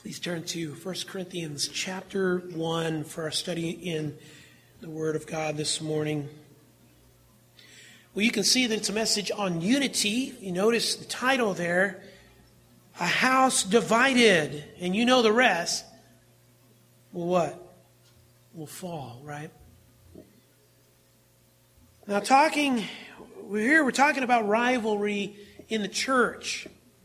Please turn to 1 Corinthians chapter 1 for our study in the Word of God this morning. Well, you can see that it's a message on unity. You notice the title there, A House Divided, and you know the rest. Well, what? Will fall, right? Now we're talking about rivalry in the church.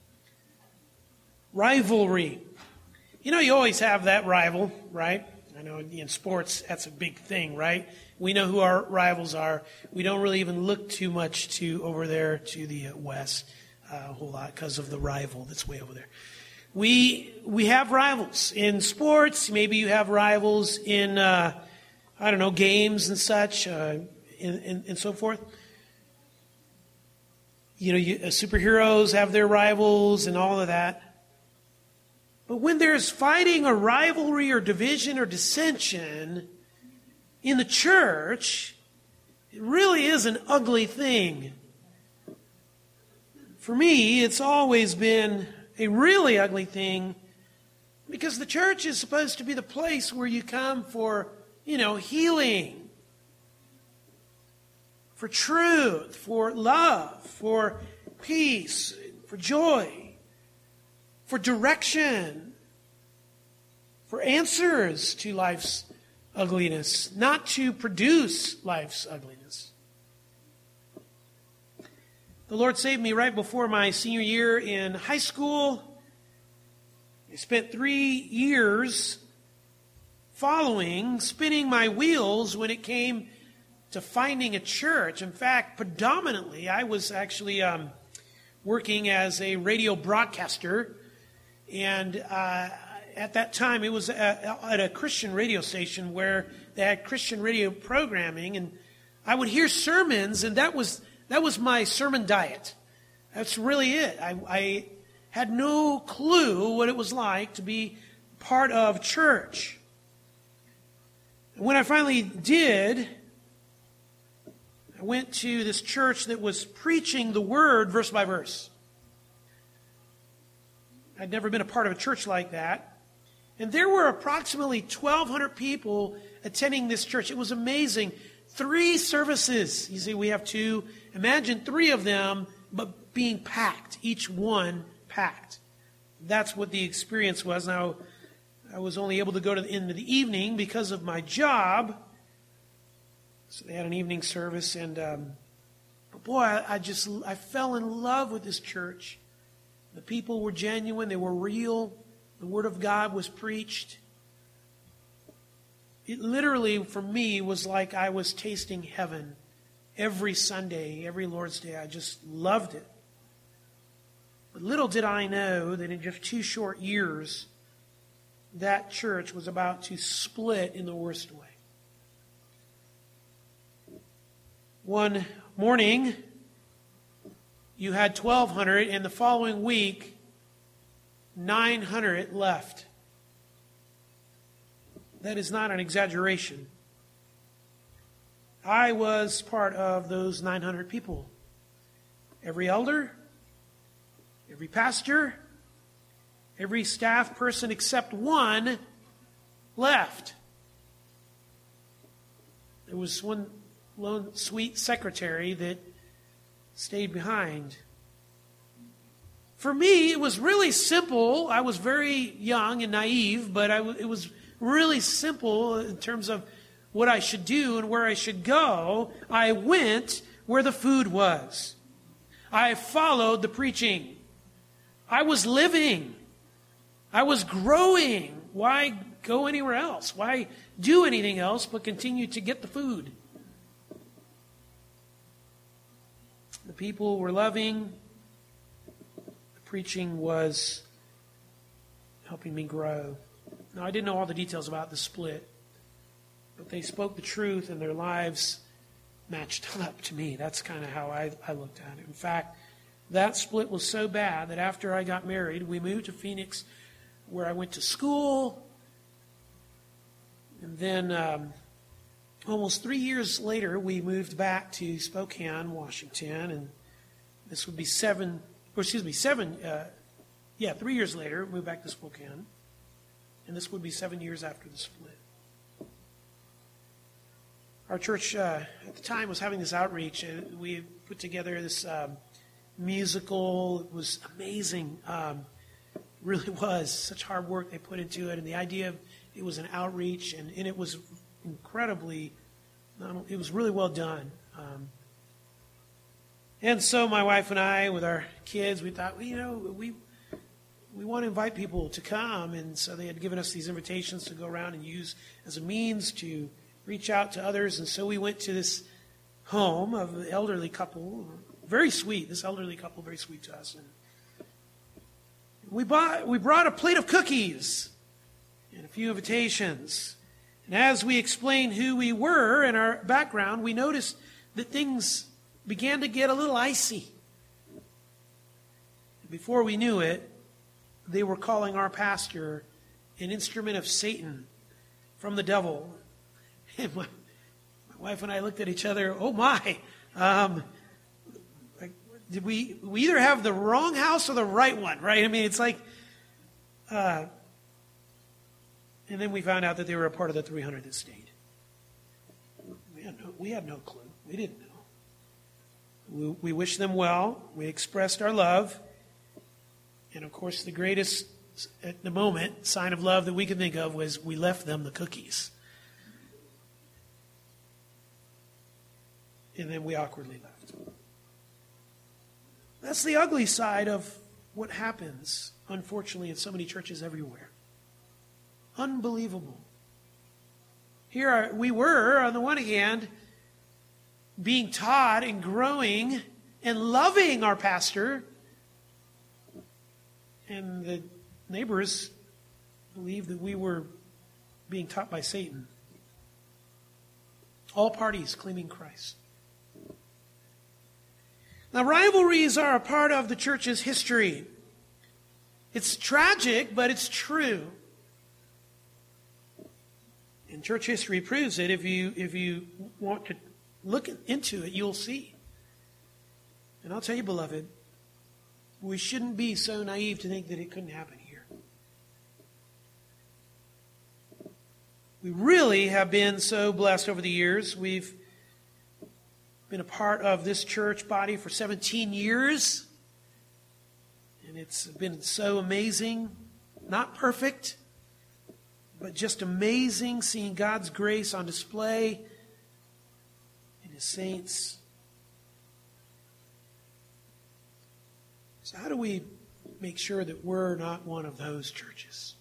Rivalry. You know, you always have that rival, right? I know in sports, that's a big thing, right? We know who our rivals are. We don't really even look too much over there to the west a whole lot because of the rival that's way over there. We have rivals in sports. Maybe you have rivals in, games and such, and so forth. You know, superheroes have their rivals and all of that. But when there's fighting or rivalry or division or dissension in the church, it really is an ugly thing. For me, it's always been a really ugly thing because the church is supposed to be the place where you come for, healing, for truth, for love, for peace, for joy, for direction, for answers to life's ugliness, not to produce life's ugliness. The Lord saved me right before my senior year in high school. I spent 3 years spinning my wheels when it came to finding a church. In fact, predominantly, I was actually working as a radio broadcaster. And at that time, it was at a Christian radio station where they had Christian radio programming, and I would hear sermons, and that was my sermon diet. That's really it. I had no clue what it was like to be part of church. And when I finally did, I went to this church that was preaching the Word verse by verse. I'd never been a part of a church like that. And there were approximately 1,200 people attending this church. It was amazing. 3 services. You see, we have 2. Imagine 3 of them, but being packed. Each one packed. That's what the experience was. Now, I was only able to go in the evening because of my job. So they had an evening service. And, but boy, I fell in love with this church. The people were genuine. They were real. The Word of God was preached. It literally, for me, was like I was tasting heaven every Sunday, every Lord's Day. I just loved it. But little did I know that in just 2 short years, that church was about to split in the worst way. One morning, you had 1,200, and the following week, 900 left. That is not an exaggeration. I was part of those 900 people. Every elder, every pastor, every staff person except one left. There was one lone sweet secretary that stayed behind. For me, it was really simple. I was very young and naive, but it was really simple in terms of what I should do and where I should go. I went where the food was. I followed the preaching. I was living. I was growing. Why go anywhere else? Why do anything else but continue to get the food? The people were loving. The preaching was helping me grow. Now, I didn't know all the details about the split, but they spoke the truth and their lives matched up to me. That's kind of how I looked at it. In fact, that split was so bad that after I got married, we moved to Phoenix, where I went to school. And then almost 3 years later, we moved back to Spokane, Washington, and this would be 3 years later, moved back to Spokane. And this would be 7 years after the split. Our church at the time was having this outreach, and we put together this musical. It was amazing. Really was. Such hard work they put into it. And the idea of it was an outreach, and it was incredibly, it was really well done. And so my wife and I, with our kids, we thought, we want to invite people to come. And so they had given us these invitations to go around and use as a means to reach out to others. And so we went to this home of an elderly couple, very sweet. This elderly couple, very sweet to us. And we brought a plate of cookies and a few invitations. And as we explained who we were and our background, we noticed that things began to get a little icy. And before we knew it, they were calling our pastor an instrument of Satan from the devil. And my wife and I looked at each other, oh my, did we either have the wrong house or the right one, right? I mean, it's like, and then we found out that they were a part of the 300 that stayed. We had no clue. We didn't know. We wished them well. We expressed our love. And of course, the greatest, at the moment, sign of love that we could think of was we left them the cookies. And then we awkwardly left. That's the ugly side of what happens, unfortunately, in so many churches everywhere. Unbelievable. Here we were, on the one hand, being taught and growing and loving our pastor. And the neighbors believed that we were being taught by Satan. All parties claiming Christ. Now, rivalries are a part of the church's history. It's tragic, but it's true. And church history proves it. If you want to look into it, you'll see. And I'll tell you, beloved, we shouldn't be so naive to think that it couldn't happen here. We really have been so blessed over the years. We've been a part of this church body for 17 years. And it's been so amazing. Not perfect, but just amazing seeing God's grace on display in His saints. So how do we make sure that we're not one of those churches?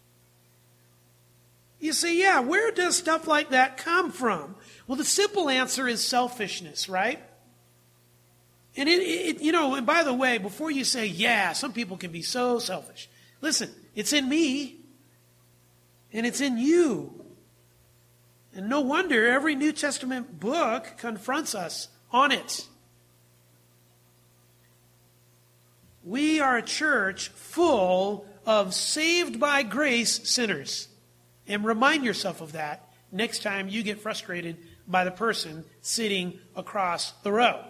You say, yeah, where does stuff like that come from? Well, the simple answer is selfishness, right? And and by the way, before you say, yeah, some people can be so selfish. Listen, it's in me. And it's in you. And no wonder every New Testament book confronts us on it. We are a church full of saved by grace sinners. And remind yourself of that next time you get frustrated by the person sitting across the row.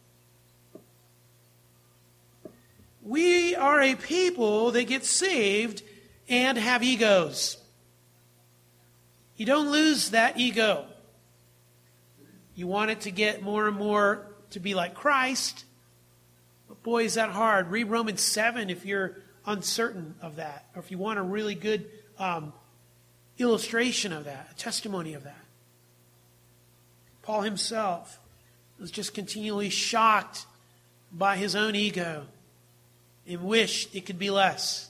We are a people that get saved and have egos. You don't lose that ego. You want it to get more and more to be like Christ. But boy, is that hard. Read Romans 7 if you're uncertain of that. Or if you want a really good illustration of that, a testimony of that. Paul himself was just continually shocked by his own ego and wished it could be less.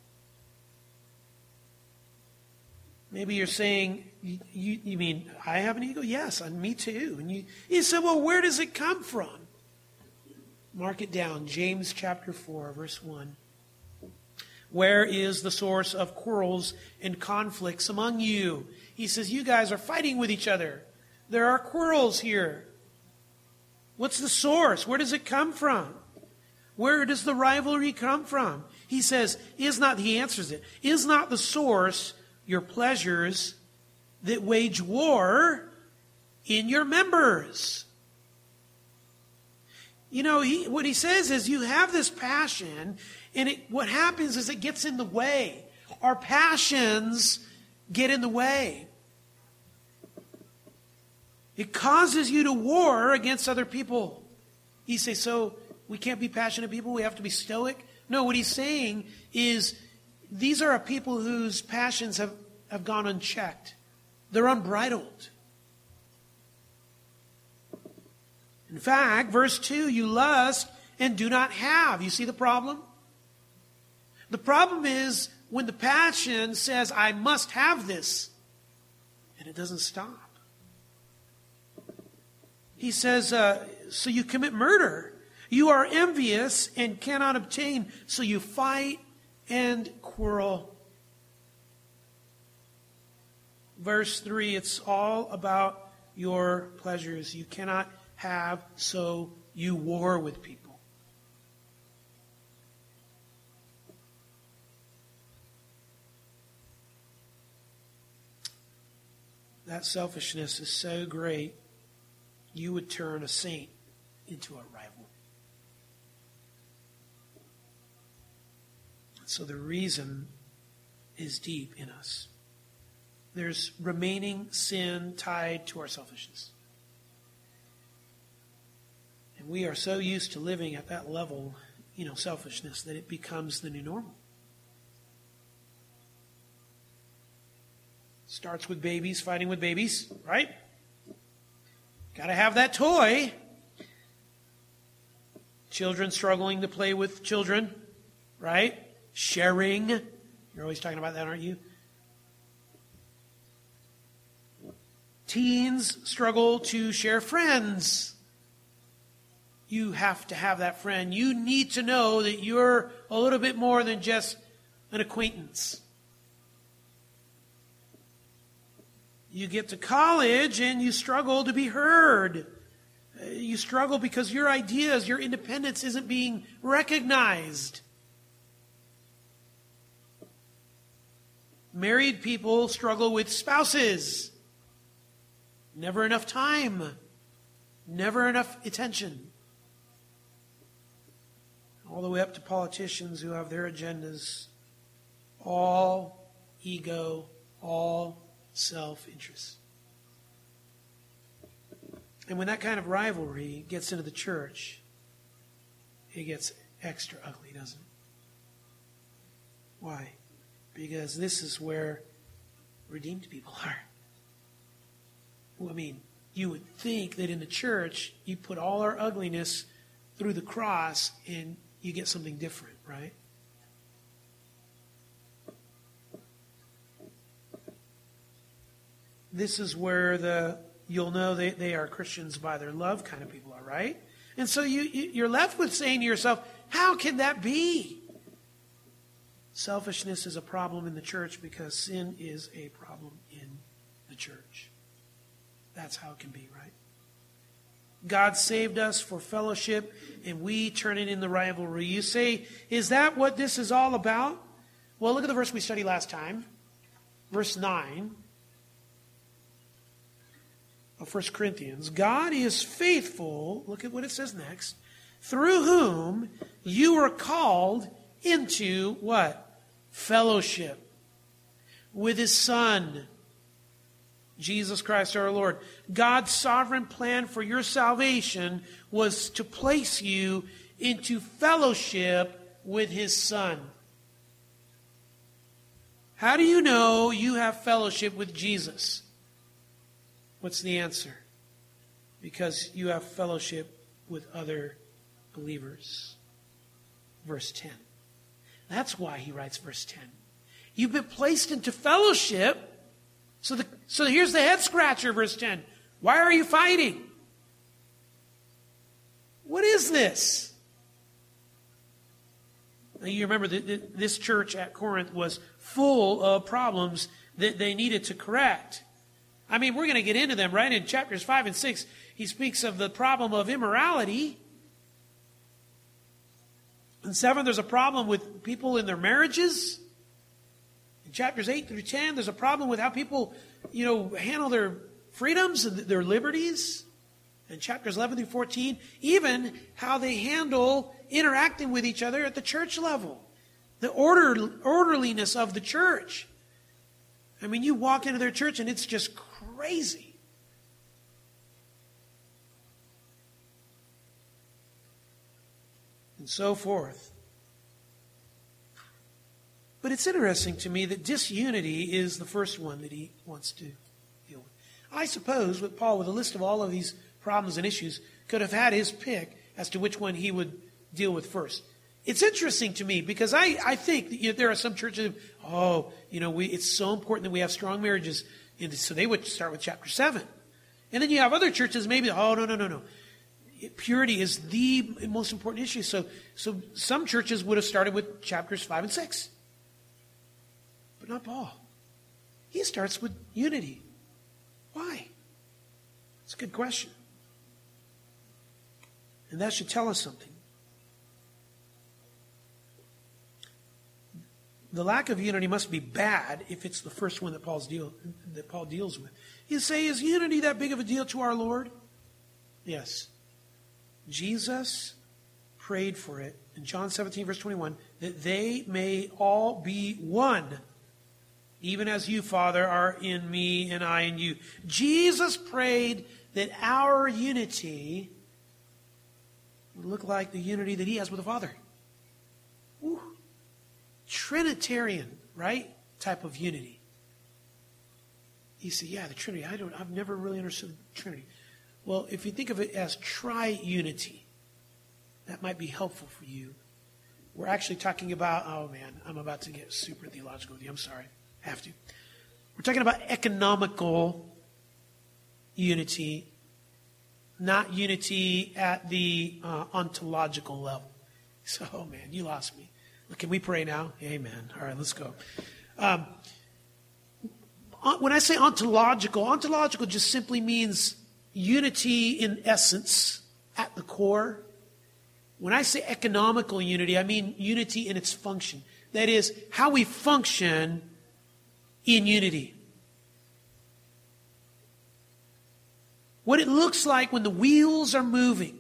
Maybe you're saying, you mean, I have an ego? Yes, and me too. And you say, well, where does it come from? Mark it down. James chapter 4, verse 1. Where is the source of quarrels and conflicts among you? He says, you guys are fighting with each other. There are quarrels here. What's the source? Where does it come from? Where does the rivalry come from? He says, he answers it, is not the source your pleasures that wage war in your members? What he says is you have this passion, and what happens is it gets in the way. our passions get in the way. It causes you to war against other people. You say, so we can't be passionate people, we have to be stoic? No, what he's saying is these are a people whose passions have gone unchecked. They're unbridled. In fact, verse 2, you lust and do not have. You see the problem? The problem is when the passion says, I must have this, and it doesn't stop. He says, so you commit murder. You are envious and cannot obtain, so you fight and quarrel. Verse 3, it's all about your pleasures. You cannot have, so you war with people. That selfishness is so great, you would turn a saint into a rival. So the reason is deep in us. There's remaining sin tied to our selfishness. And we are so used to living at that level, selfishness, that it becomes the new normal. Starts with babies fighting with babies, right? Got to have that toy. Children struggling to play with children, right? Sharing. You're always talking about that, aren't you? Teens struggle to share friends. You have to have that friend. You need to know that you're a little bit more than just an acquaintance. You get to college and you struggle to be heard. You struggle because your ideas, your independence isn't being recognized. Married people struggle with spouses. Never enough time. Never enough attention. All the way up to politicians who have their agendas. All ego, all self-interest. And when that kind of rivalry gets into the church, it gets extra ugly, doesn't it? Why? Because this is where redeemed people are. Well, you would think that in the church, you put all our ugliness through the cross and you get something different, right? This is where you'll know they are Christians by their love kind of people are, right? And so you're left with saying to yourself, how can that be? Selfishness is a problem in the church because sin is a problem in the church. That's how it can be, right? God saved us for fellowship, and we turn it into rivalry. You say, is that what this is all about? Well, look at the verse we studied last time. Verse 9 of 1 Corinthians. God is faithful, look at what it says next, through whom you were called into what? Fellowship with His Son, Jesus Christ our Lord. God's sovereign plan for your salvation was to place you into fellowship with His Son. How do you know you have fellowship with Jesus? What's the answer? Because you have fellowship with other believers. Verse 10. That's why he writes verse 10. You've been placed into fellowship. So here's the head scratcher, verse 10. Why are you fighting? What is this? Now you remember that this church at Corinth was full of problems that they needed to correct. We're going to get into them, right? In chapters 5 and 6, he speaks of the problem of immorality. In 7, there's a problem with people in their marriages. In chapters 8 through 10, there's a problem with how people, handle their freedoms and their liberties. In chapters 11 through 14, even how they handle interacting with each other at the church level. the orderliness of the church. I mean, you walk into their church and it's just crazy. And so forth. But it's interesting to me that disunity is the first one that he wants to deal with. I suppose with Paul, with a list of all of these problems and issues, could have had his pick as to which one he would deal with first. It's interesting to me because I think that there are some churches, it's so important that we have strong marriages. And so they would start with chapter 7. And then you have other churches maybe, no. Purity is the most important issue. So some churches would have started with chapters 5 and 6. But not Paul. He starts with unity. Why? It's a good question. And that should tell us something. The lack of unity must be bad if it's the first one that Paul deals with. You say, is unity that big of a deal to our Lord? Yes. Jesus prayed for it in John 17, verse 21, that they may all be one, even as you, Father, are in me and I in you. Jesus prayed that our unity would look like the unity that he has with the Father. Ooh. Trinitarian, right? Type of unity. You say, yeah, the Trinity. I've never really understood the Trinity. Well, if you think of it as tri-unity, that might be helpful for you. We're actually talking about, I'm about to get super theological with you. I'm sorry. I have to. We're talking about economical unity, not unity at the ontological level. So, you lost me. Can we pray now? Amen. All right, let's go. When I say ontological just simply means unity in essence, at the core. When I say economical unity, I mean unity in its function. That is, how we function in unity. What it looks like when the wheels are moving.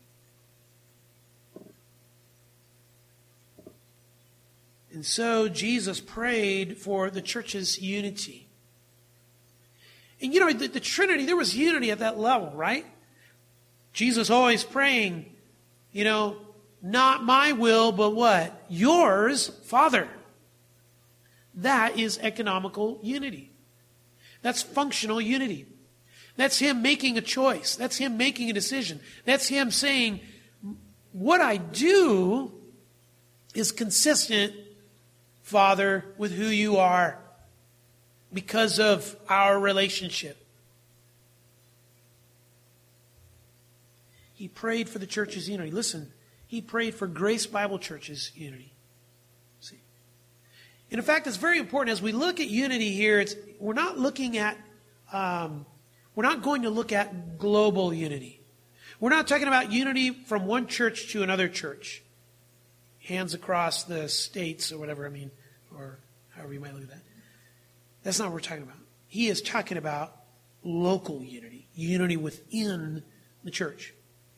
And so Jesus prayed for the church's unity. And the Trinity, there was unity at that level, right? Jesus always praying, not my will, but what? Yours, Father. That is economical unity. That's functional unity. That's him making a choice. That's him making a decision. That's him saying, what I do is consistent, Father, with who you are because of our relationship. He prayed for the church's unity. Listen, he prayed for Grace Bible Church's unity. See? And in fact, it's very important as we look at unity here, we're not going to look at global unity. We're not talking about unity from one church to another church. Hands across the states or whatever, or however you might look at that. That's not what we're talking about. He is talking about local unity, unity within the church.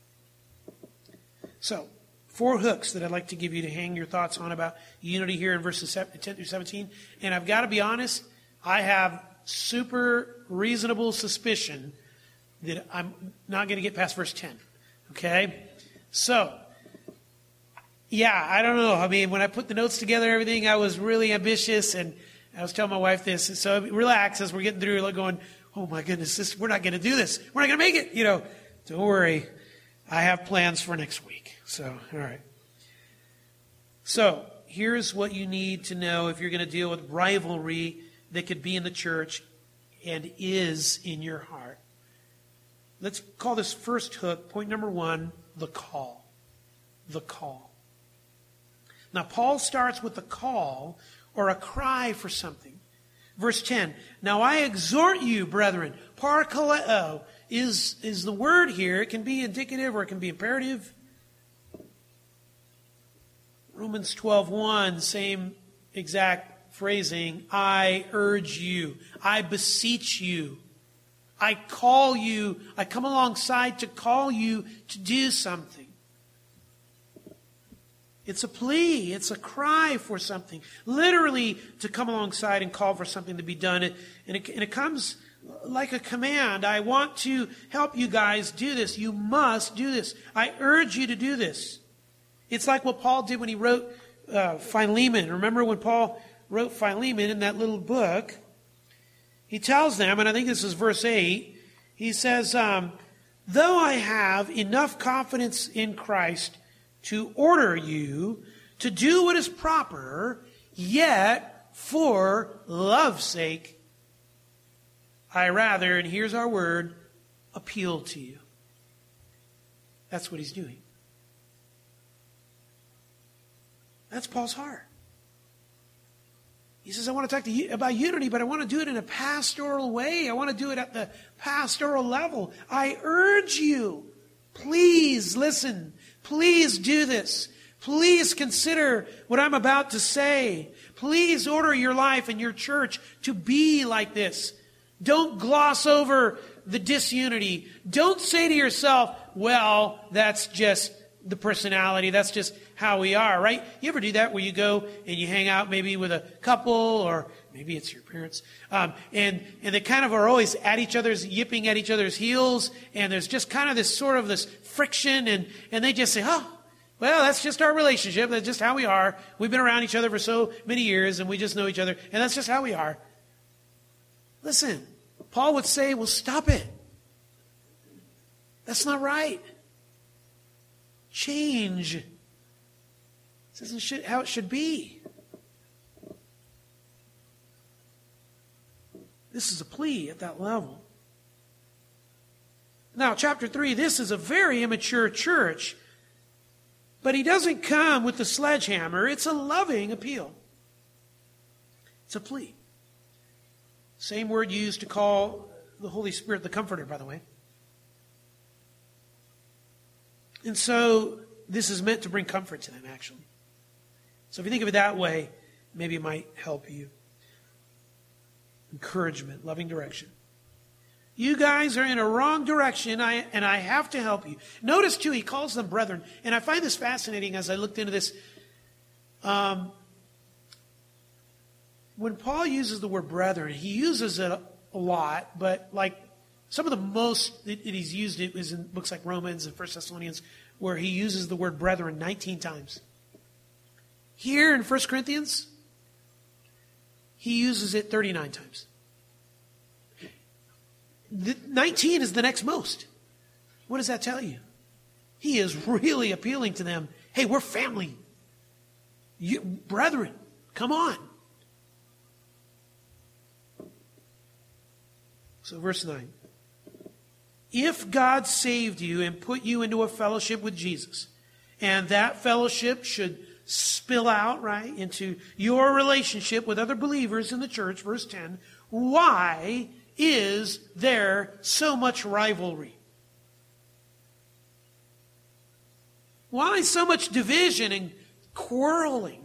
So, 4 hooks that I'd like to give you to hang your thoughts on about unity here in verses 10 through 17. And I've got to be honest, I have super reasonable suspicion that I'm not going to get past verse 10. Okay? So, yeah, I don't know. When I put the notes together, everything, I was really ambitious, and I was telling my wife this. So relax as we're getting through, like going, oh my goodness, we're not going to do this. We're not going to make it. Don't worry. I have plans for next week. So, all right. So, here's what you need to know if you're going to deal with rivalry that could be in the church and is in your heart. Let's call this first hook, point number 1, the call. The call. Now, Paul starts with the call or a cry for something. Verse 10, now I exhort you, brethren, parkaleo is the word here. It can be indicative or it can be imperative. Romans 12:1, same exact phrasing. I urge you. I beseech you. I call you. I come alongside to call you to do something. It's a plea. It's a cry for something. Literally to come alongside and call for something to be done. And it comes like a command. I want to help you guys do this. You must do this. I urge you to do this. It's like what Paul did when he wrote Philemon. Remember when Paul wrote Philemon in that little book? He tells them, and I think this is verse 8, he says, though I have enough confidence in Christ to order you to do what is proper, yet for love's sake, I rather, and here's our word, appeal to you. That's what he's doing. That's Paul's heart. He says, I want to talk to you about unity, but I want to do it in a pastoral way. I want to do it at the pastoral level. I urge you, please listen. Please do this. Please consider what I'm about to say. Please order your life and your church to be like this. Don't gloss over the disunity. Don't say to yourself, well, that's just the personality. That's just how we are, right? You ever do that where you go and you hang out maybe with a couple, or maybe it's your parents, and they kind of are always at each other's, yipping at each other's heels, and there's just kind of this sort of this friction, and they just say, oh, well, that's just our relationship. That's just how we are. We've been around each other for so many years, and we just know each other, and that's just how we are. Listen, Paul would say, well, stop it. That's not right. Change. This isn't how it should be. This is a plea at that level. Now, chapter 3, this is a very immature church. But he doesn't come with the sledgehammer. It's a loving appeal. It's a plea. Same word used to call the Holy Spirit the Comforter, by the way. And so this is meant to bring comfort to them, actually. So if you think of it that way, maybe it might help you. Encouragement, loving direction. You guys are in a wrong direction, and I have to help you. Notice, too, he calls them brethren. And I find this fascinating as I looked into this. When Paul uses the word brethren, he uses it a lot, but like some of the most that he's used it is in books like Romans and 1 Thessalonians, where he uses the word brethren 19 times. Here in 1 Corinthians, he uses it 39 times. 19 is the next most. What does that tell you? He is really appealing to them. Hey, we're family. Brethren, come on. So verse 9. If God saved you and put you into a fellowship with Jesus, and that fellowship should spill out, right, into your relationship with other believers in the church, verse 10, why is there so much rivalry? Why so much division and quarreling?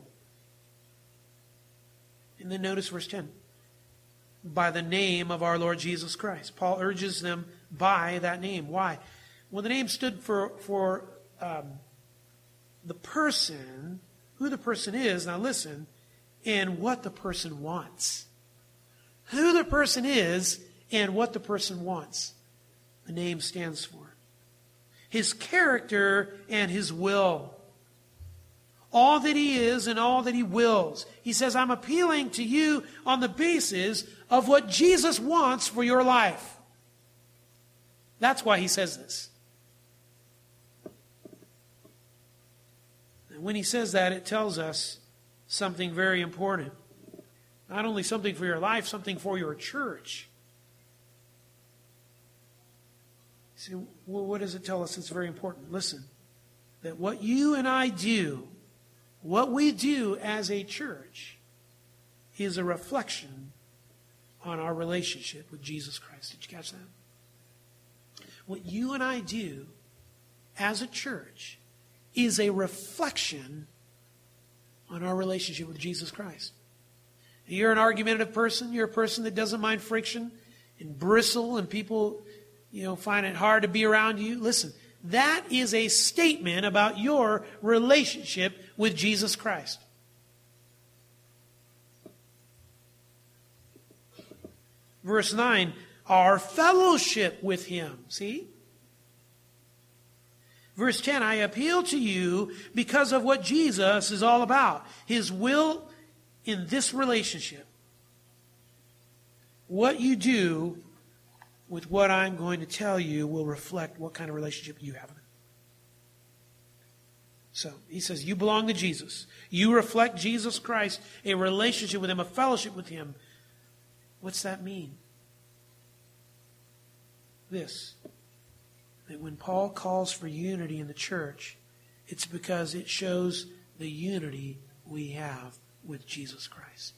And then notice verse 10. By the name of our Lord Jesus Christ. Paul urges them by that name. Why? Well, the name stood for the person, who the person is, now listen, and what the person wants. Who the person is and what the person wants. The name stands for. His character and his will. All that he is and all that he wills. He says, I'm appealing to you on the basis of what Jesus wants for your life. That's why he says this. And when he says that, it tells us something very important. Not only something for your life, something for your church. See, well, what does it tell us? It's very important. Listen, that what you and I do, what we do as a church, is a reflection on our relationship with Jesus Christ. Did you catch that? What you and I do as a church is a reflection on our relationship with Jesus Christ. You're an argumentative person. You're a person that doesn't mind friction and bristle, and people, find it hard to be around you. Listen, that is a statement about your relationship with Jesus Christ. Verse 9, our fellowship with him. See? Verse 10, I appeal to you because of what Jesus is all about. His will in this relationship. What you do with what I'm going to tell you will reflect what kind of relationship you have. So he says, you belong to Jesus. You reflect Jesus Christ, a relationship with him, a fellowship with him. What's that mean? This, that when Paul calls for unity in the church, it's because it shows the unity we have with Jesus Christ.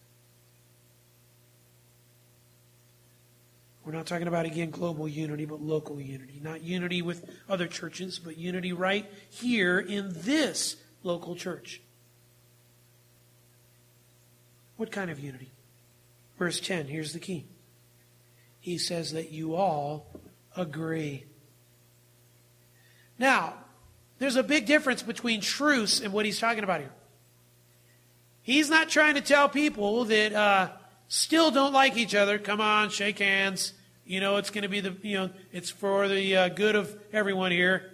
We're not talking about, again, global unity, but local unity. Not unity with other churches, but unity right here in this local church. What kind of unity? Verse 10, here's the key. He says that you all agree. Now, there's a big difference between truce and what he's talking about here. He's not trying to tell people that still don't like each other, come on, shake hands. You know, it's going to be it's for the good of everyone here.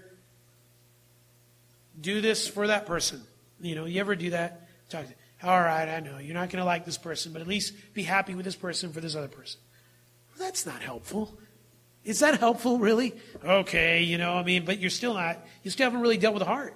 Do this for that person. You know, you ever do that? All right, I know, you're not going to like this person, but at least be happy with this person for this other person. Well, that's not helpful. Is that helpful, really? Okay, but you still haven't really dealt with the heart.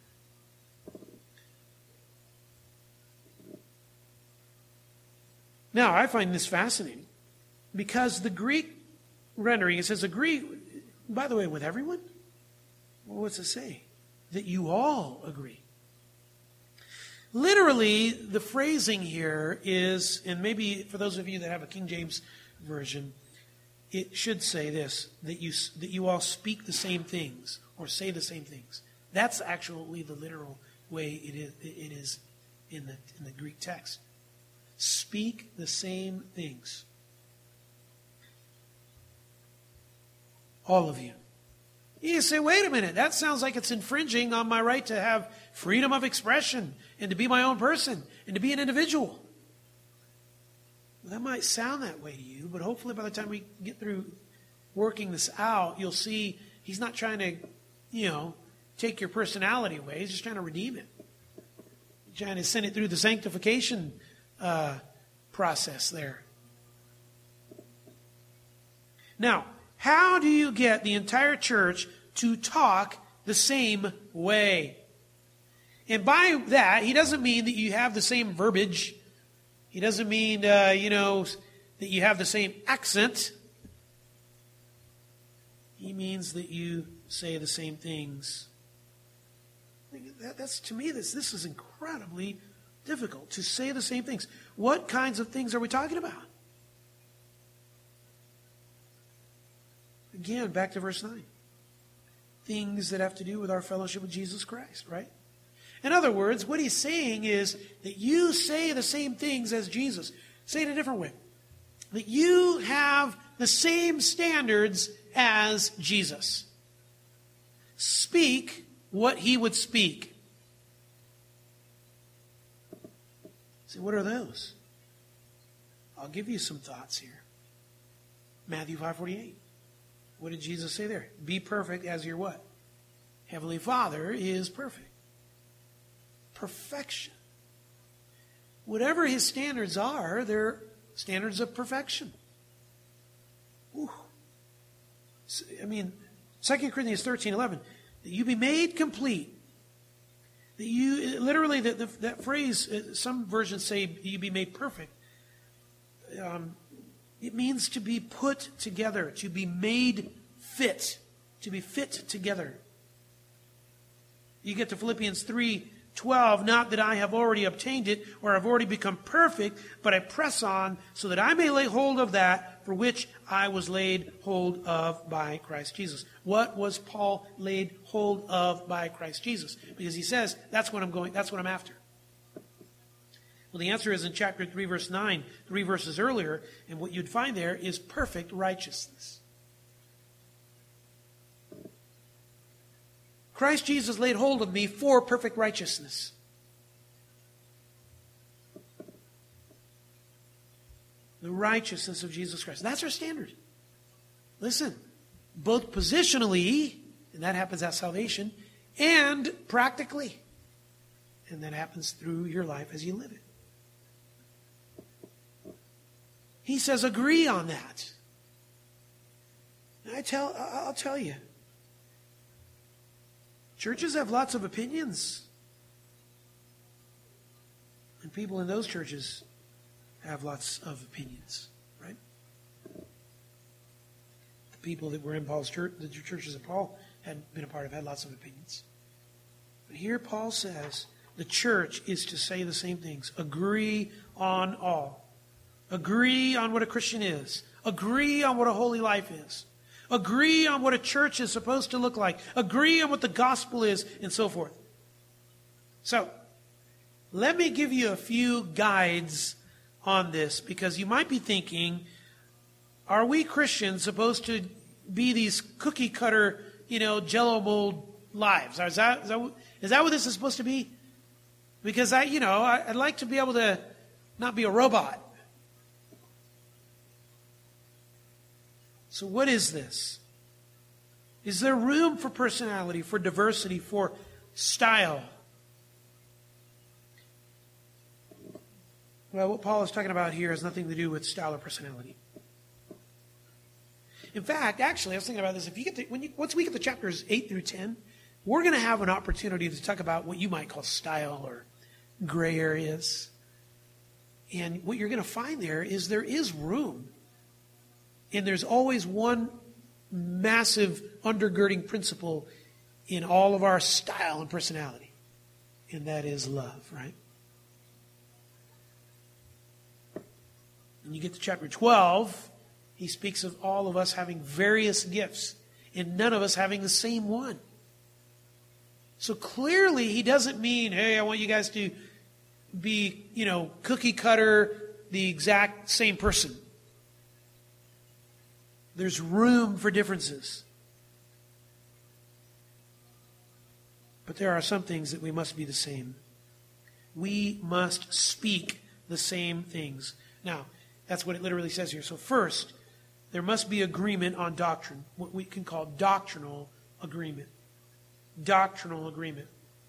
Now, I find this fascinating because the Greek rendering, it says agree, by the way, with everyone? Well, what's it say? That you all agree. Literally, the phrasing here is, and maybe for those of you that have a King James version, it should say this, that you all speak the same things or say the same things. That's actually the literal way it is in the Greek text. Speak the same things. All of you. You say, wait a minute, that sounds like it's infringing on my right to have freedom of expression and to be my own person and to be an individual. Well, that might sound that way to you, but hopefully by the time we get through working this out, you'll see he's not trying to, take your personality away. He's just trying to redeem it. He's trying to send it through the sanctification process there. Now, how do you get the entire church to talk the same way? And by that, he doesn't mean that you have the same verbiage. He doesn't mean, that you have the same accent. He means that you say the same things. That's to me, this is incredibly difficult, to say the same things. What kinds of things are we talking about? Again, back to verse 9. Things that have to do with our fellowship with Jesus Christ, right? In other words, what he's saying is that you say the same things as Jesus. Say it a different way. That you have the same standards as Jesus. Speak what he would speak. So what are those? I'll give you some thoughts here. Matthew 5:48. What did Jesus say there? Be perfect as your what? Heavenly Father is perfect. Perfection. Whatever his standards are, they're standards of perfection. Ooh. 2 Corinthians 13:11, that you be made complete. That you, literally, that phrase, some versions say you be made perfect. It means to be put together, to be made fit, to be fit together. You get to Philippians 3:12, not that I have already obtained it or have already become perfect, but I press on so that I may lay hold of that for which I was laid hold of by Christ Jesus. What was Paul laid hold of by Christ Jesus? Because he says, that's what I'm after. Well, the answer is in chapter 3, verse 9, 3 verses earlier, and what you'd find there is perfect righteousness. Christ Jesus laid hold of me for perfect righteousness. The righteousness of Jesus Christ. That's our standard. Listen, both positionally, and that happens at salvation, and practically. And that happens through your life as you live it. He says, agree on that. And I'll tell you, churches have lots of opinions. And people in those churches have lots of opinions, right? The people that were in Paul's church, the churches that Paul had been a part of, had lots of opinions. But here Paul says the church is to say the same things. Agree on all. Agree on what a Christian is. Agree on what a holy life is. Agree on what a church is supposed to look like. Agree on what the gospel is, and so forth. So, let me give you a few guides on this, because you might be thinking, are we Christians supposed to be these cookie cutter, Jell-O mold lives? Is that what this is supposed to be? Because I'd like to be able to not be a robot. So what is this? Is there room for personality, for diversity, for style? Well, what Paul is talking about here has nothing to do with style or personality. In fact, actually, I was thinking about this. Once we get to chapters 8 through 10, we're going to have an opportunity to talk about what you might call style or gray areas. And what you're going to find there is room. And there's always one massive undergirding principle in all of our style and personality. And that is love, right? When you get to chapter 12, he speaks of all of us having various gifts and none of us having the same one. So clearly he doesn't mean, hey, I want you guys to be, cookie cutter, the exact same person. There's room for differences. But there are some things that we must be the same. We must speak the same things. Now, that's what it literally says here. So first, there must be agreement on doctrine, what we can call doctrinal agreement. Doctrinal agreement.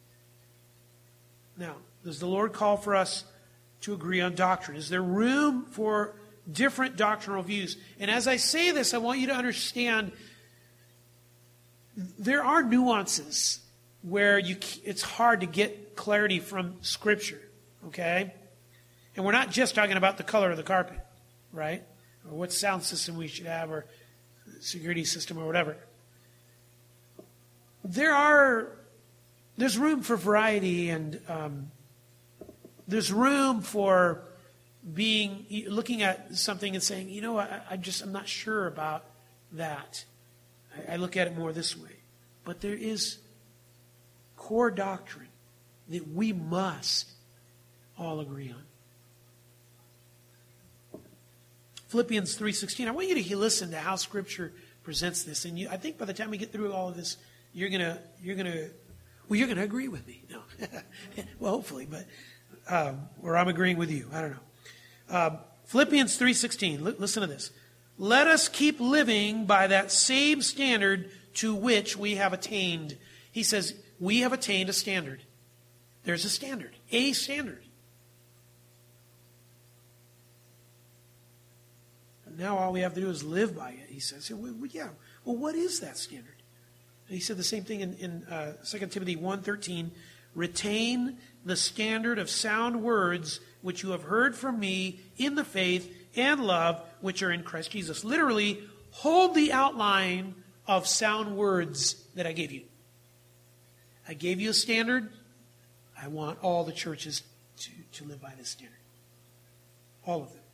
Now, does the Lord call for us to agree on doctrine? Is there room for different doctrinal views? And as I say this, I want you to understand there are nuances where it's hard to get clarity from Scripture, okay? And we're not just talking about the color of the carpet, right? Or what sound system we should have, or security system, or whatever. There's room for variety, and there's room for looking at something and saying, I'm not sure about that. I look at it more this way. But there is core doctrine that we must all agree on. Philippians 3:16. I want you to listen to how Scripture presents this, and I think by the time we get through all of this, you're gonna agree with me. No, well, hopefully, but or I'm agreeing with you. I don't know. Philippians 3:16. Listen to this. Let us keep living by that same standard to which we have attained. He says we have attained a standard. There's a standard. A standard. Now all we have to do is live by it, he says. Well, what is that standard? And he said the same thing in 2 Timothy 1:13. Retain the standard of sound words which you have heard from me in the faith and love which are in Christ Jesus. Literally, hold the outline of sound words that I gave you. I gave you a standard. I want all the churches to live by this standard. All of them.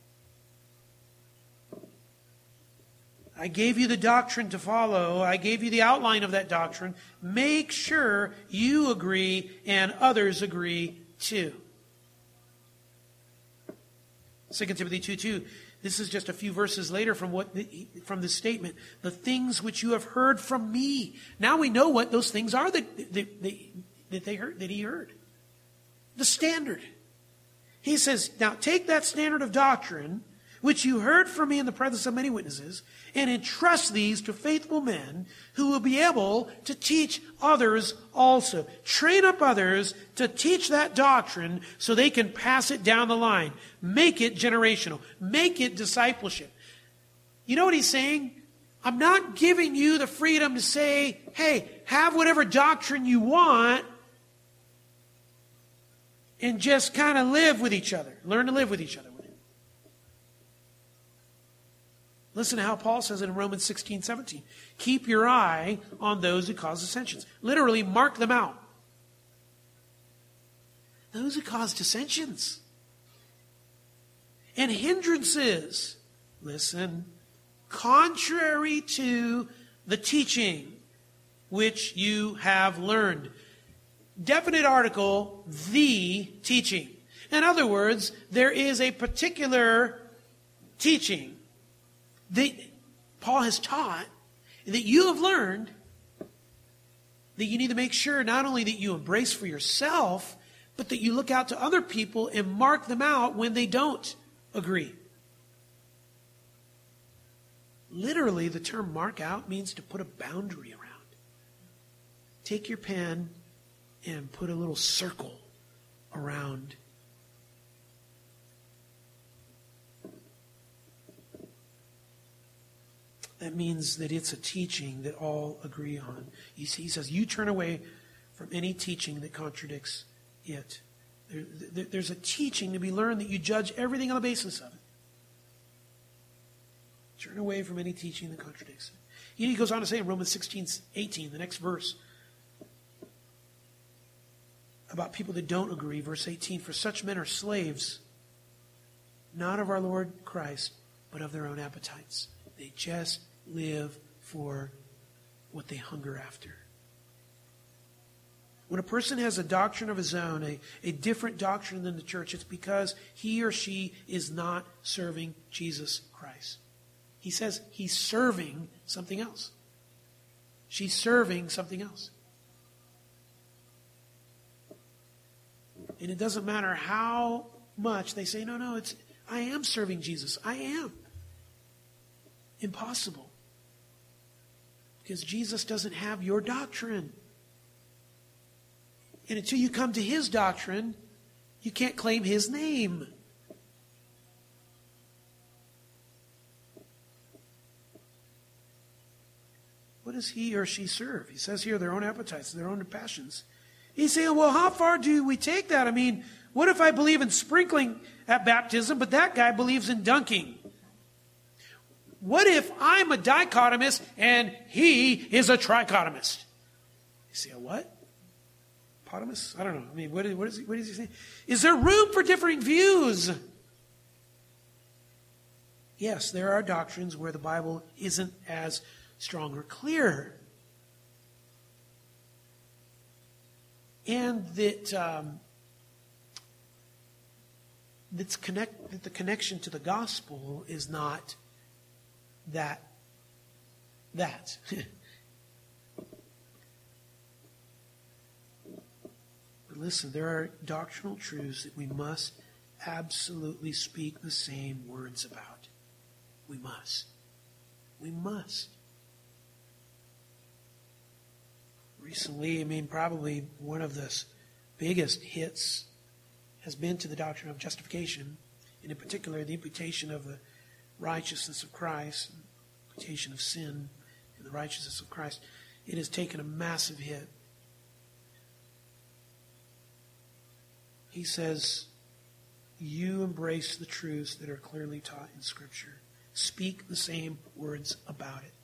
I gave you the doctrine to follow. I gave you the outline of that doctrine. Make sure you agree and others agree too. 2 Timothy 2:2. This is just a few verses later from this statement. The things which you have heard from me. Now we know what those things are that he heard. The standard. He says, now take that standard of doctrine, which you heard from me in the presence of many witnesses, and entrust these to faithful men who will be able to teach others also. Train up others to teach that doctrine so they can pass it down the line. Make it generational. Make it discipleship. You know what he's saying? I'm not giving you the freedom to say, hey, have whatever doctrine you want and just kind of live with each other. Learn to live with each other. Listen to how Paul says it in Romans 16:17. Keep your eye on those who cause dissensions. Literally, mark them out. Those who cause dissensions and hindrances. Listen, contrary to the teaching which you have learned. Definite article, the teaching. In other words, there is a particular teaching that Paul has taught, that you have learned, that you need to make sure not only that you embrace for yourself, but that you look out to other people and mark them out when they don't agree. Literally, the term mark out means to put a boundary around. Take your pen and put a little circle around. That means that it's a teaching that all agree on. He says, you turn away from any teaching that contradicts it. There's a teaching to be learned that you judge everything on the basis of it. Turn away from any teaching that contradicts it. He goes on to say in Romans 16:18, the next verse, about people that don't agree. Verse 18, for such men are slaves, not of our Lord Christ, but of their own appetites. They just live for what they hunger after. When a person has a doctrine of his own, a different doctrine than the church, it's because he or she is not serving Jesus Christ. He says he's serving something else. She's serving something else. And it doesn't matter how much they say, no, I am serving Jesus. I am. Impossible. Because Jesus doesn't have your doctrine. And until you come to his doctrine, you can't claim his name. What does he or she serve? He says here their own appetites, their own passions. He's saying, well, how far do we take that? I mean, what if I believe in sprinkling at baptism, but that guy believes in dunking? What if I'm a dichotomist and he is a trichotomist? You say, a what? Potamus? I don't know. I mean, what is he saying? Is there room for differing views? Yes, there are doctrines where the Bible isn't as strong or clear. And that the connection to the gospel is not that. But listen, there are doctrinal truths that we must absolutely speak the same words about. We must. We must. Recently, probably one of the biggest hits has been to the doctrine of justification, and in particular, the imputation of the righteousness of Christ, imputation of sin and the righteousness of Christ. It has taken a massive hit. He says, you embrace the truths that are clearly taught in Scripture. Speak the same words about it.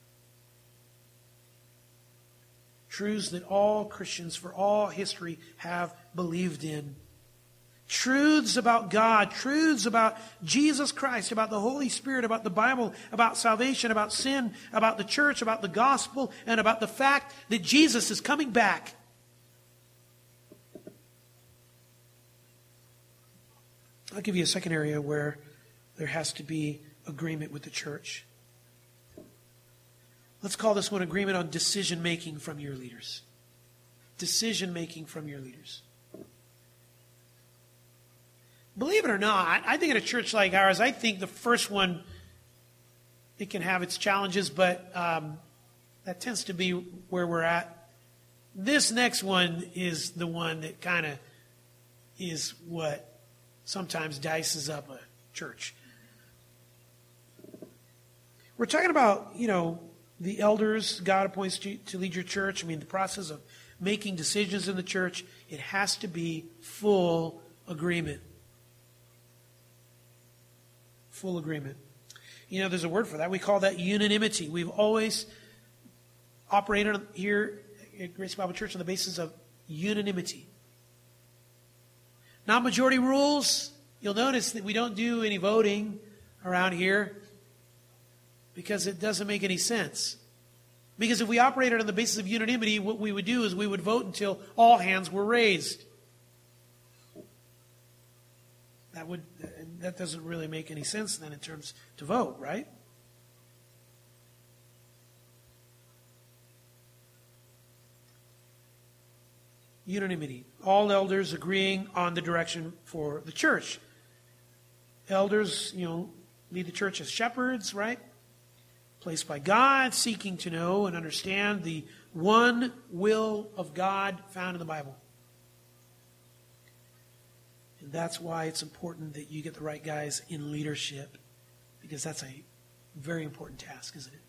Truths that all Christians for all history have believed in. Truths about God, truths about Jesus Christ, about the Holy Spirit, about the Bible, about salvation, about sin, about the church, about the gospel, and about the fact that Jesus is coming back. I'll give you a second area where there has to be agreement with the church. Let's call this one agreement on decision-making from your leaders. Decision-making from your leaders. Believe it or not, I think in a church like ours, I think the first one, it can have its challenges, but that tends to be where we're at. This next one is the one that kind of is what sometimes dices up a church. We're talking about, the elders God appoints to lead your church. I mean, the process of making decisions in the church, it has to be full agreement. Full agreement. There's a word for that. We call that unanimity. We've always operated here at Grace Bible Church on the basis of unanimity. Not majority rules. You'll notice that we don't do any voting around here because it doesn't make any sense. Because if we operated on the basis of unanimity, what we would do is we would vote until all hands were raised. That doesn't really make any sense then in terms to vote, right? Unanimity. All elders agreeing on the direction for the church. Elders, lead the church as shepherds, right? Placed by God, seeking to know and understand the one will of God found in the Bible. And that's why it's important that you get the right guys in leadership, because that's a very important task, isn't it?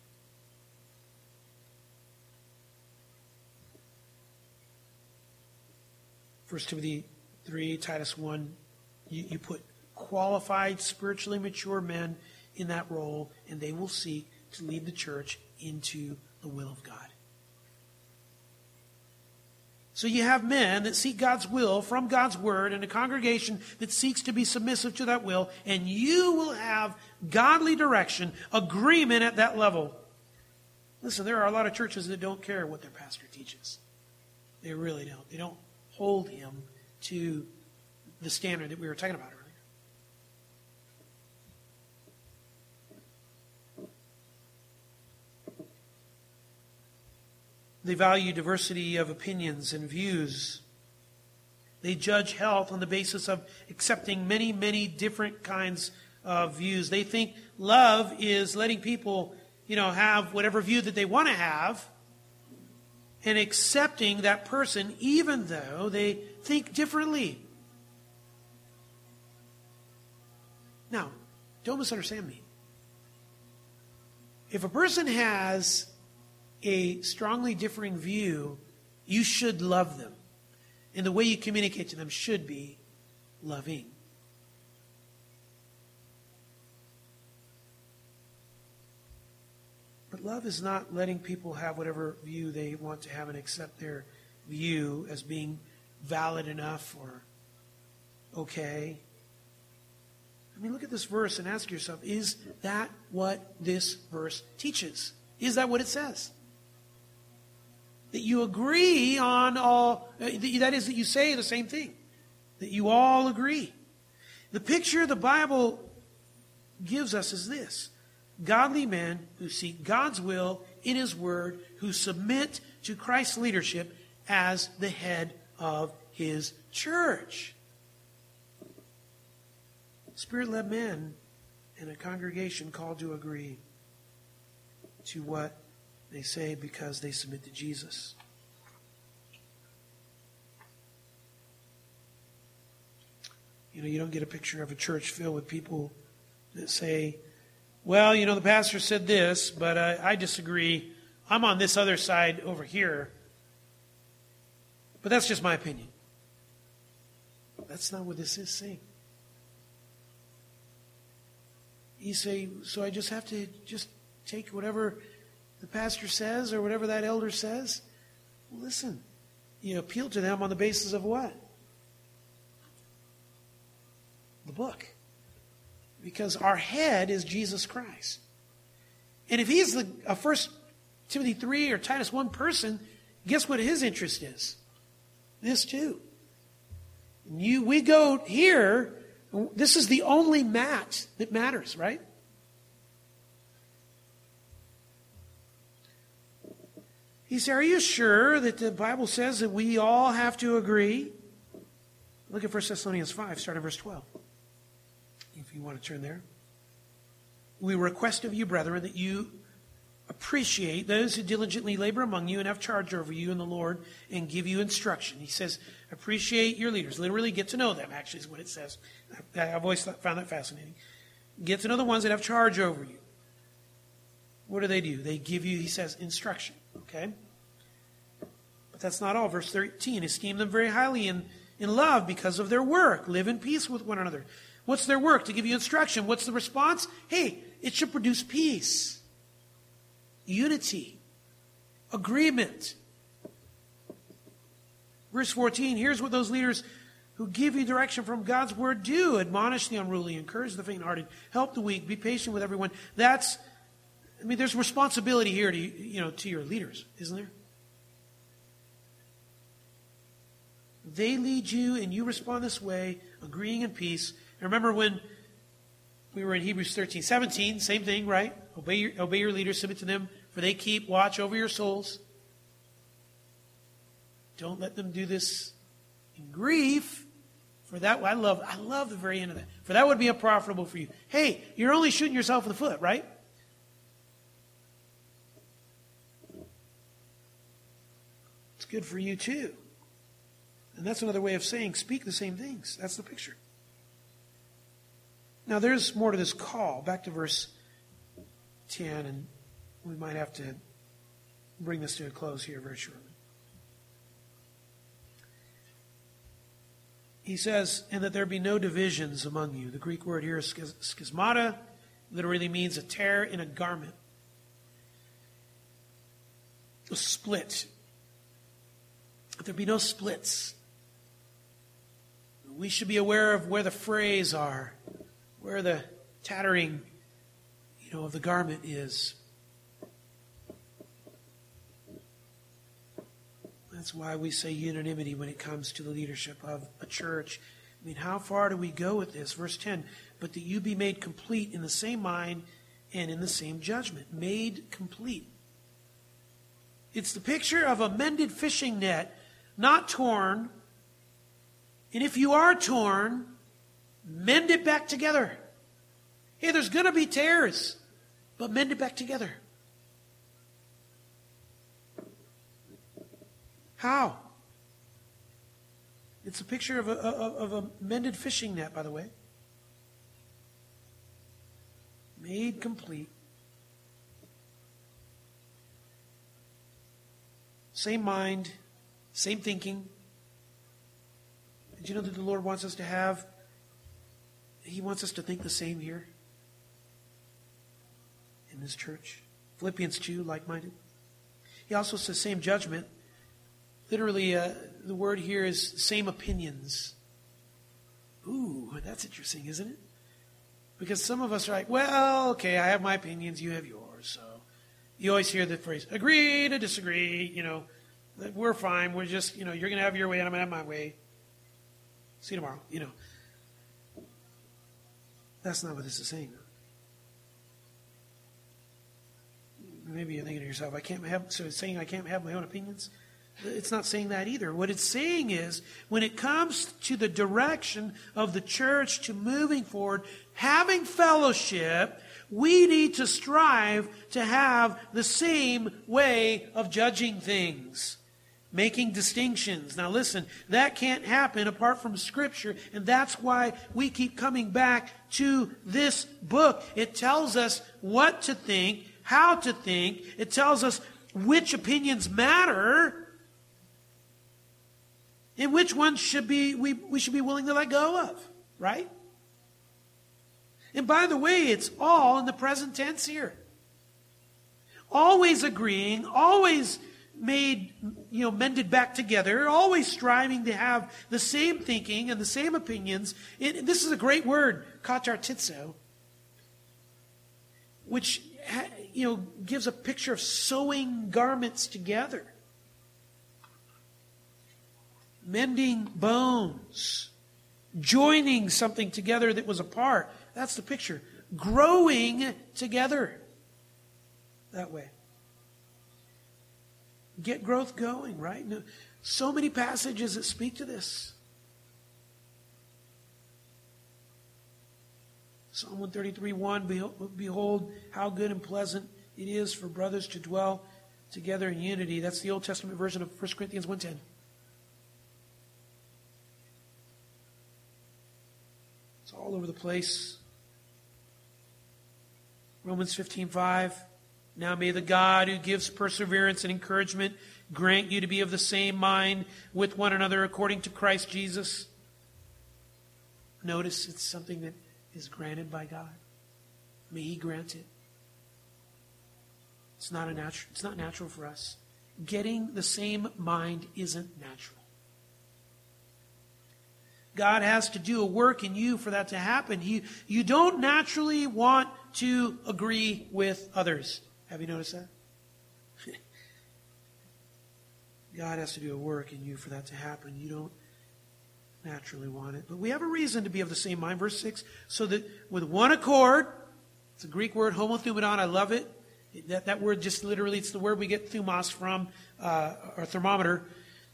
1 Timothy 3, Titus 1, you put qualified, spiritually mature men in that role, and they will seek to lead the church into the will of God. So you have men that seek God's will from God's word, and a congregation that seeks to be submissive to that will, and you will have godly direction, agreement at that level. Listen, there are a lot of churches that don't care what their pastor teaches. They really don't. They don't hold him to the standard that we were talking about earlier. They value diversity of opinions and views. They judge health on the basis of accepting many, many different kinds of views. They think love is letting people, have whatever view that they want to have, and accepting that person even though they think differently. Now, don't misunderstand me. If a person has a strongly differing view, you should love them. And the way you communicate to them should be loving. But love is not letting people have whatever view they want to have and accept their view as being valid enough or okay. I mean, look at this verse and ask yourself, is that what this verse teaches? Is that what it says? That you agree on all, that is, that you say the same thing. That you all agree. The picture the Bible gives us is this. Godly men who seek God's will in His Word, who submit to Christ's leadership as the head of His church. Spirit-led men in a congregation called to agree to what they say because they submit to Jesus. You don't get a picture of a church filled with people that say, well, the pastor said this, but I disagree. I'm on this other side over here. But that's just my opinion. That's not what this is saying. You say, so I just have to just take whatever the pastor says or whatever that elder says? Well, listen, you appeal to them on the basis of what? The book. Because our head is Jesus Christ. And if he's a 1 Timothy 3 or Titus 1 person, guess what his interest is? This too. We go here, this is the only mat that matters, right? He said, are you sure that the Bible says that we all have to agree? Look at 1 Thessalonians 5, starting verse 12. If you want to turn there. We request of you, brethren, that you appreciate those who diligently labor among you and have charge over you in the Lord and give you instruction. He says, appreciate your leaders. Literally, get to know them, actually, is what it says. I've always found that fascinating. Get to know the ones that have charge over you. What do? They give you, he says, instruction. Okay? But that's not all. Verse 13, esteem them very highly in love because of their work. Live in peace with one another. What's their work? To give you instruction. What's the response? Hey, it should produce peace, unity, agreement. Verse 14, here's what those leaders who give you direction from God's word do. Admonish the unruly, encourage the faint-hearted, help the weak, be patient with everyone. There's responsibility here to your leaders, isn't there? They lead you and you respond this way, agreeing in peace. And remember when we were in Hebrews 13:17, same thing, right? Obey your leaders, submit to them, for they keep watch over your souls. Don't let them do this in grief. For that, I love the very end of that. For that would be unprofitable for you. Hey, you're only shooting yourself in the foot, right? It's good for you too. And that's another way of saying speak the same things. That's the picture. Now there's more to this call. Back to verse 10, and we might have to bring this to a close here very shortly. He says, and that there be no divisions among you. The Greek word here is schismata, literally means a tear in a garment. A split. That there be no splits. We should be aware of where the frays are, where the tattering, of the garment is. That's why we say unanimity when it comes to the leadership of a church. How far do we go with this? Verse 10, but that you be made complete in the same mind and in the same judgment. Made complete. It's the picture of a mended fishing net, not torn. And if you are torn, mend it back together. Hey, there's going to be tears, but mend it back together. How? It's a picture of a mended fishing net, by the way. Made complete. Same mind, same thinking. Did you know that the Lord wants us to have? He wants us to think the same here in this church. Philippians 2, like-minded. He also says same judgment. Literally, the word here is same opinions. Ooh, that's interesting, isn't it? Because some of us are like, well, okay, I have my opinions, you have yours. So you always hear the phrase, agree to disagree, we're fine. We're just, you're going to have your way and I'm going to have my way. See you tomorrow, That's not what this is saying. Maybe you're thinking to yourself, so it's saying I can't have my own opinions? It's not saying that either. What it's saying is, when it comes to the direction of the church to moving forward, having fellowship, we need to strive to have the same way of judging things, making distinctions. Now listen, that can't happen apart from Scripture, and that's why we keep coming back to this book. It tells us what to think, how to think. It tells us which opinions matter, and which ones we should be willing to let go of, right? And by the way, it's all in the present tense here. Always agreeing, always mended back together, always striving to have the same thinking and the same opinions. This is a great word, katartizo, which gives a picture of sewing garments together. Mending bones, joining something together that was apart. That's the picture. Growing together that way. get growth going, right? No, so many passages that speak to this. Psalm 133:1, behold, how good and pleasant it is for brothers to dwell together in unity. That's the Old Testament version of 1 Corinthians 1:10. It's all over the place. Romans 15:5. Now may the God who gives perseverance and encouragement grant you to be of the same mind with one another according to Christ Jesus. Notice it's something that is granted by God. May He grant it. It's not natural for us. Getting the same mind isn't natural. God has to do a work in you for that to happen. You don't naturally want to agree with others. Have you noticed that? God has to do a work in you for that to happen. You don't naturally want it. But we have a reason to be of the same mind. Verse 6, so that with one accord, it's a Greek word, homothumadon, I love it. That word just literally, it's the word we get thumos from, or thermometer.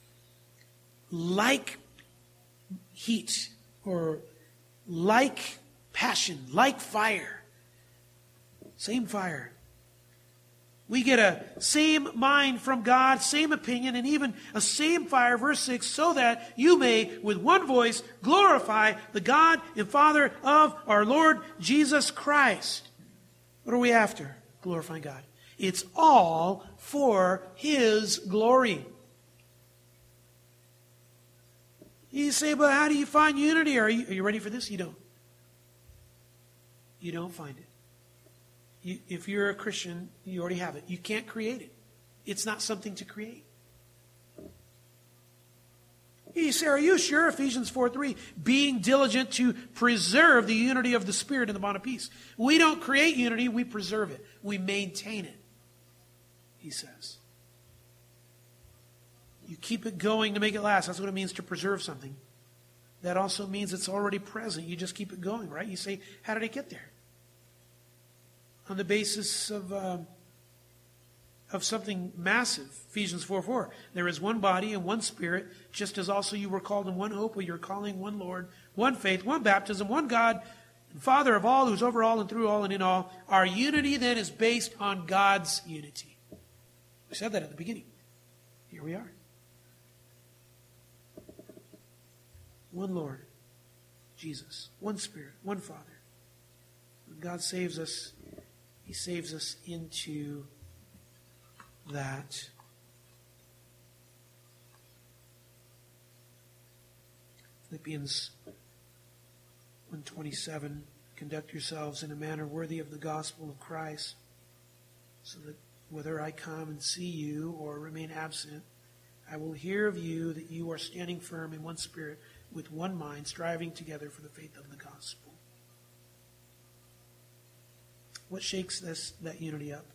Like heat, or like passion, like fire. Same fire. We get a same mind from God, same opinion, and even a same fire, verse 6, so that you may, with one voice, glorify the God and Father of our Lord Jesus Christ. What are we after? Glorifying God. It's all for His glory. You say, but how do you find unity? Are you ready for this? You don't. You don't find it. If you're a Christian, you already have it. You can't create it. It's not something to create. You say, are you sure? Ephesians 4:3, being diligent to preserve the unity of the Spirit in the bond of peace. We don't create unity, we preserve it. We maintain it, he says. You keep it going to make it last. That's what it means to preserve something. That also means it's already present. You just keep it going, right? You say, how did it get there? On the basis of something massive. Ephesians 4:4. There is one body and one Spirit, just as also you were called in one hope, with your calling, one Lord, one faith, one baptism, one God, and Father of all, who's over all and through all and in all. Our unity then is based on God's unity. We said that at the beginning. Here we are. One Lord, Jesus, one Spirit, one Father. When God saves us, He saves us into that. Philippians 1:27, conduct yourselves in a manner worthy of the gospel of Christ, so that whether I come and see you or remain absent, I will hear of you that you are standing firm in one spirit, with one mind, striving together for the faith of the gospel. What shakes that unity up?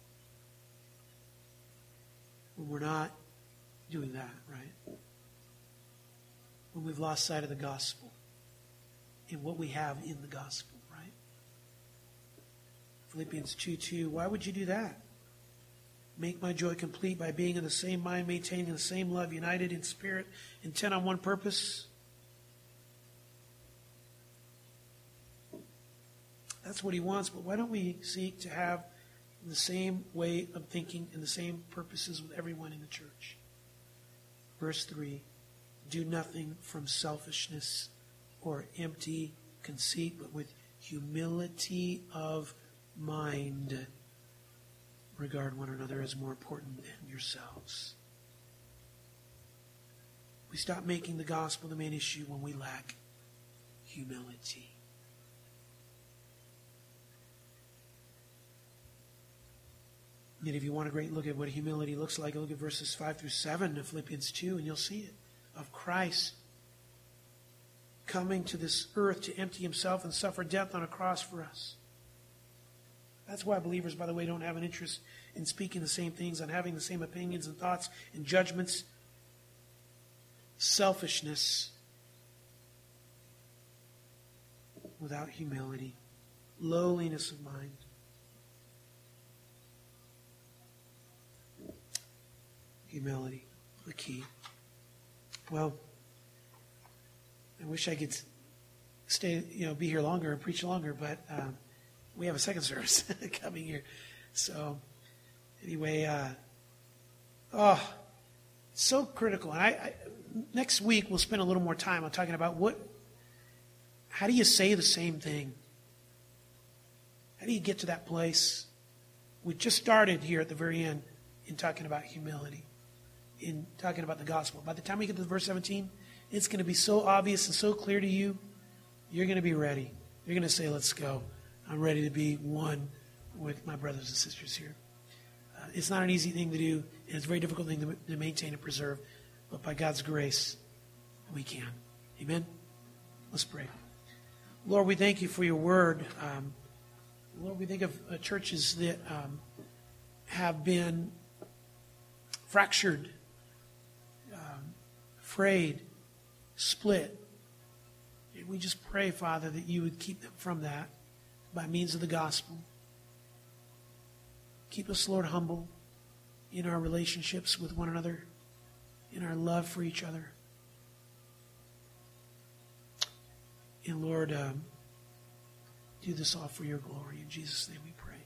When we're not doing that, right? When we've lost sight of the gospel and what we have in the gospel, right? Philippians 2:2, why would you do that? Make my joy complete by being in the same mind, maintaining the same love, united in spirit, intent on one purpose. That's what he wants, but why don't we seek to have the same way of thinking and the same purposes with everyone in the church? Verse 3, do nothing from selfishness or empty conceit, but with humility of mind. Regard one another as more important than yourselves. We stop making the gospel the main issue when we lack humility. And if you want a great look at what humility looks like, look at verses 5-7 of Philippians 2, and you'll see it. Of Christ coming to this earth to empty himself and suffer death on a cross for us. That's why believers, by the way, don't have an interest in speaking the same things, on having the same opinions and thoughts and judgments. Selfishness without humility. Lowliness of mind. Humility, the key. Well, I wish I could stay, be here longer and preach longer, but we have a second service coming here. So, anyway, so critical. And I next week we'll spend a little more time on talking about how do you say the same thing? How do you get to that place? We just started here at the very end in talking about humility, in talking about the gospel. By the time we get to verse 17, it's going to be so obvious and so clear to you, you're going to be ready. You're going to say, let's go. I'm ready to be one with my brothers and sisters here. It's not an easy thing to do, and it's a very difficult thing to maintain and preserve. But by God's grace, we can. Amen? Let's pray. Lord, we thank you for your word. Lord, we think of churches that have been fractured, frayed, split. And we just pray, Father, that you would keep them from that by means of the gospel. Keep us, Lord, humble in our relationships with one another, in our love for each other. And Lord, do this all for your glory. In Jesus' name we pray.